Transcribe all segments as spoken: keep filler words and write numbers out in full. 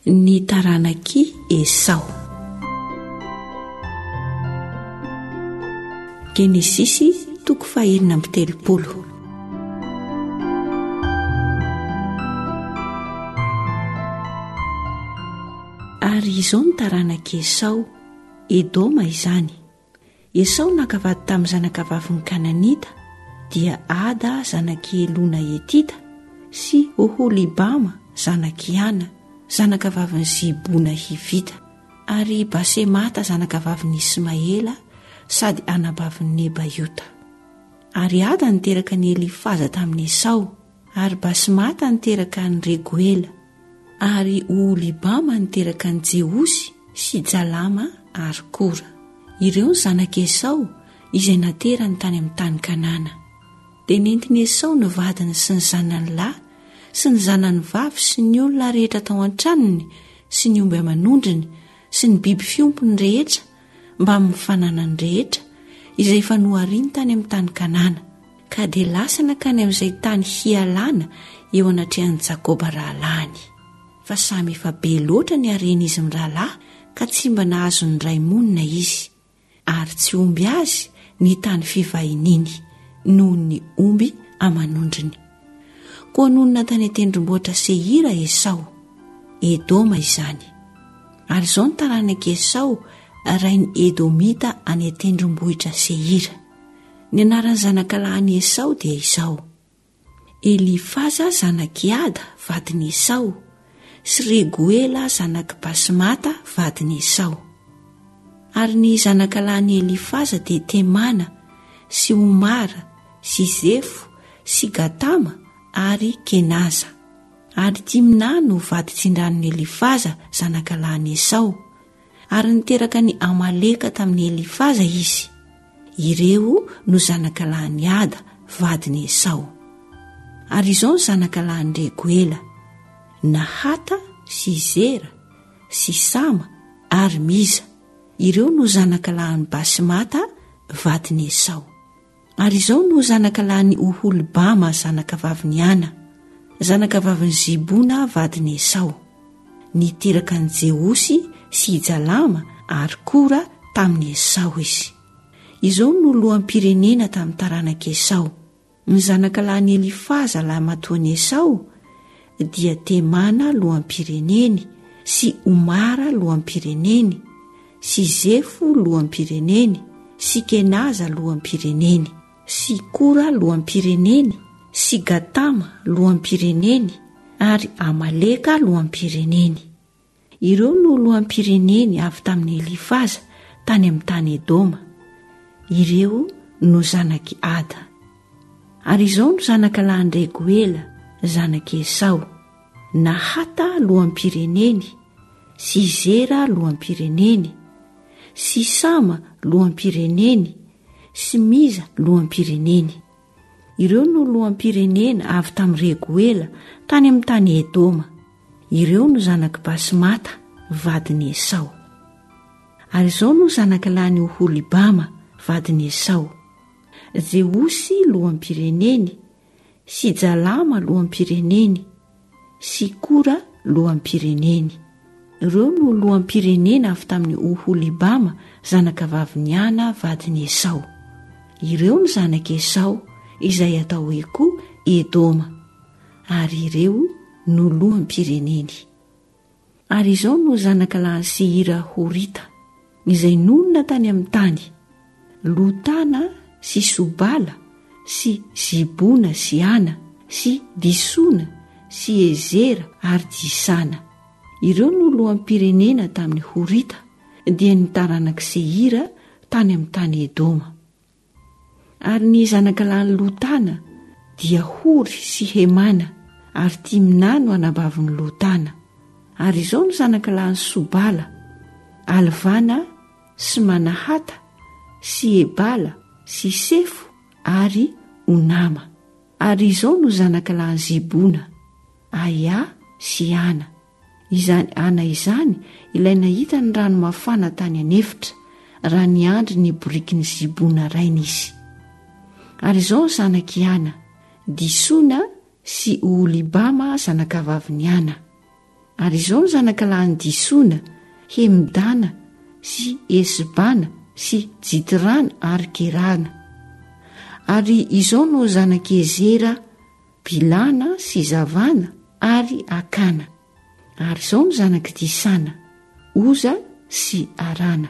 Ny taranaki Esau. Genesisy toko fahaenina amby telopolo. Ary izao ny taranaki Esau, Edoma izany. Esau nakavady tamin'ny zanakavaviny Kananita, dia Ada zanaky Elona Etita, sy Oholibama zanaky Ana, zanakavaviny Zibona Hivita, ary Basemata zanakavaviny Ismaela, sady anabaviny Nebaiota. Ary Ada niteraka ny Elifaza tamin'ny Esau, ary Basemata niteraka ny Regoela, ary Oholibama niteraka ny Jeosy sy Jalama ary Kora. Ireo ny zanaky Esau izay naterany tany amin'ny tany Kanana. Dia nentiny Esau ny vadiny sy ny zanany lahy sy ny zanany vavy sy ny olona rehetra tao an-tranony sy ny omby aman'ondriny sy ny biby fiompony rehetra mba mifanana ny rehetra izay efa nohariany tany amin'ny tany Kanana, ka dia lasana kany amin'izay tany hialana eo anatrehan'i Jakoba rahalahiny. Fa samy efa be loatra ny haren'izy mirahalahy ka tsy mba nahazo ny ray monina izy, ary tsy omby azy ny tany fivahininy noho ny omby aman'ondriny. Koa nonona tany tendrombohitra Seira Esau, Edoma izany. Ary izao ny taranaki Esau, rainy Edomita any tendrombohitra Seira. Ny anaran'ny zanakalahiny Esau dia izao: Elifaza zanaky Ada vadiny Esau, sy Regoela zanaky Basemata vadiny Esau. Ary ny zanakalahiny Elifaza dia Temana, sy Omara, sy Zefo, sy Gatama ary Kenaza. Ary Timna no vady tsindran'ny Elifaza zanakalahiny Esau, ary niteraka ny Amaleka tamin'ny Elifaza izy. Ireo no zanakalahiny Ada vadiny Esau. Ary izao ny zanakalahiny Regoela: Nahata, sy Zera, sy Sama ary Miza. Ireo no zanakalahiny Basemata vadiny Esau. Ary izao no zanakalahiny Oholibama zanakavaviny Ana, zanakavaviny Zibona vadiny Esau. Niteraka ny Jeosy sy Jalama ary Kora tamin'ny Esau izy. Izao no loham-pirenena tamin'ny taranaki Esau. Ny zanakalahiny Elifaza lahy matoan'i Esau dia Temana loham-pireneny, sy Omara loham-pireneny, sy Zefo loham-pireneny, sy Kenaza loham-pireneny, sy Kora loham-pireneny, sy Gatama loham-pireneny, ary Amaleka loham-pireneny. Ireo no loham-pireneny avy tamin'ny Elifaza tany amin'ny tany Edoma. Ireo no zanaky Ada. Ary izao no zanakalahiny Regoela zanaky Esau: Nahata loham-pireneny, sy Zera loham-pireneny, sy Sama loham-pireneny, sy Miza loham-pireneny. Ireo no loham-pirenena avy tamin'ny Regoela tany amin'ny tany Edoma. Ireo no zanaky Basemata vadiny Esau. Ary izao no zanakalahiny Oholibama vadiny Esau: Jeosy loham-pireneny, sy Jalama loham-pireneny, sy Kora loham-pireneny. Ireo no loham-pirenena avy tamin'ny Oholibama zanakavaviny Ana vadiny Esau. Ireo no zanaky Esau izay atao hoe koa Edoma, ary ireo no loham-pireneny. Ary izao no zanakalahiny Seira Horita, izay nonona tany amin'ny tany: Lotana, sy Sobala, sy Zibona sy Ana, sy Disona, sy Ezera ary Disana. Ireo no loham-pirenena tamin'ny Horita, dia ny taranaky Seira tany amin'ny tany Edoma. Ary ny zanakalahiny Lotana dia Hory sy Hemana, ary Timna no anabaviny Lotana. Ary izao no zanakalahiny Sobala: Alvana, sy Manahata, sy Ebala, sy Sefo ary Onama. Ary izao no zanakalahiny Zibona: Aya sy Ana. Izany Ana izany ilay nahita ny rano mafana tany anefitra, raha niandry ny boriky ny Zibona rainy izy. Ary izao ny zanaky Ana: Disona sy Oholibama zanakavaviny Ana. ary izao ny zanaka lahiny Disona, Hemidana sy Esibana sy Jitrana ary Kerana. Ary izao no zanaka Ezera, Bilana sy Zavana ary Akana. Ary izao no zanaka Disana, Oza sy Arana.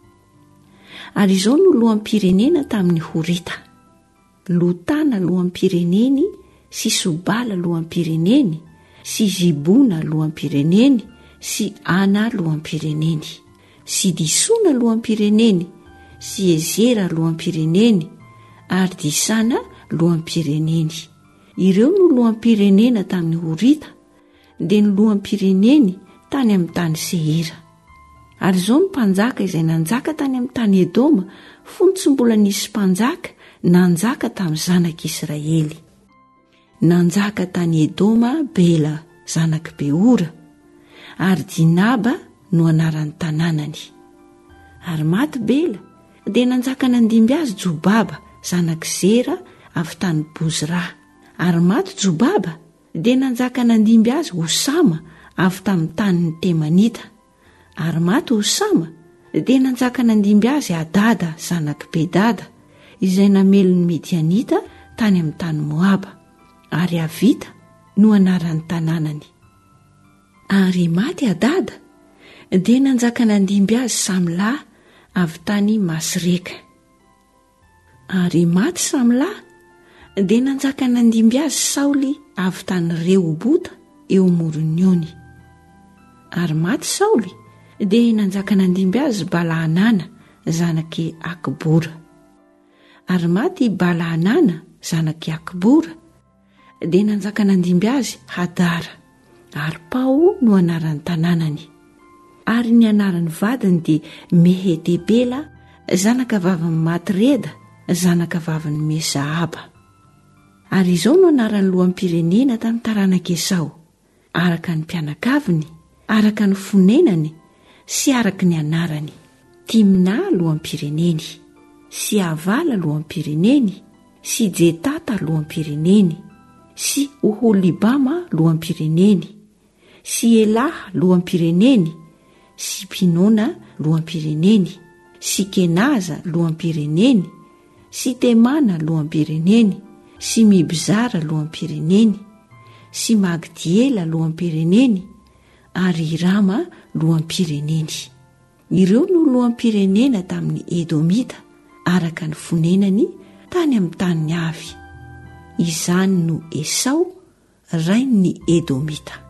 Ary izao no loham-pirenena tamin'ny Horita: Lotana loham-pireneny sy Sobala loham-pireneny sy Zibona loham-pireneny sy Ana loham-pireneny sy Disona loham-pireneny sy Ezera loham-pireneny ary Disana loham-pireneny. Ireo no loham-pirenena tamin'ny Horita, dia ny loham-pireneny tany amin'ny tany Seira. Ary izao ny mpanjaka izay nanjaka tany amin'ny tany Edoma, fony tsy mbola nisy mpanjaka nanjaka tamin'ny zanak'Israely. Nanjaka tany Edoma Bela zanak' Beora, ary Dinaba no anaran'ny tanànany. Ary maty Bela, dia nanjaka nandimby azy Jobaba zanak' Zera avy tany Bozra. Ary maty Jobaba, dia nanjaka nandimby azy Osama avy tamin'ny tanin'ny Temanita. Ary maty Osama, dia nanjaka nandimby azy Adada zanak' Bedada, izay namelon'ny Midianita tany amin'ny tany Moaba. Ary Avita no anaran'ny tanànany. Ary maty Adada, dia nanjaka nandimby azy Samla avy tany Masreka. Ary maty Samla, dia nanjaka nandimby azy Saoly avy tany Rehobota eo Moroniony. Ary maty Saoly, dia nanjaka nandimby azy Balahanana zanaky Akibora. Ary maty Balahanana zanaky Akibora, dia nanjaka nandimby azy Hadara. Ary Pao no anaran'ny tanànany. Ary ny anaran'ny vadiny dia Mehetebela zanaka vavin'ny Matreda zanaka vavin'ny Mesahaba. Ary izao no anaran'ny loham-pirenena tamin'ny taranaka Esau, araka ny mpianakaviny, araka ny fonenany sy araka ny anarany: Timna loham-pireneny, sy Avala loham-pireneny, sy Jetata loham-pireneny, sy Oholibama loham-pireneny, sy Elaha loham-pireneny, sy Pinona loham-pireneny, sy Kenaza loham-pireneny, sy Temana loham-pireneny, sy Mibzara loham-pireneny, sy Magdiela loham-pireneny, ary Irama loham-pireneny. Ireo no loham-pirenena tamin'ny Edomita araka ny fonenany tany amin'ny tany avy. Izany no Esau, rain'ny Edomita.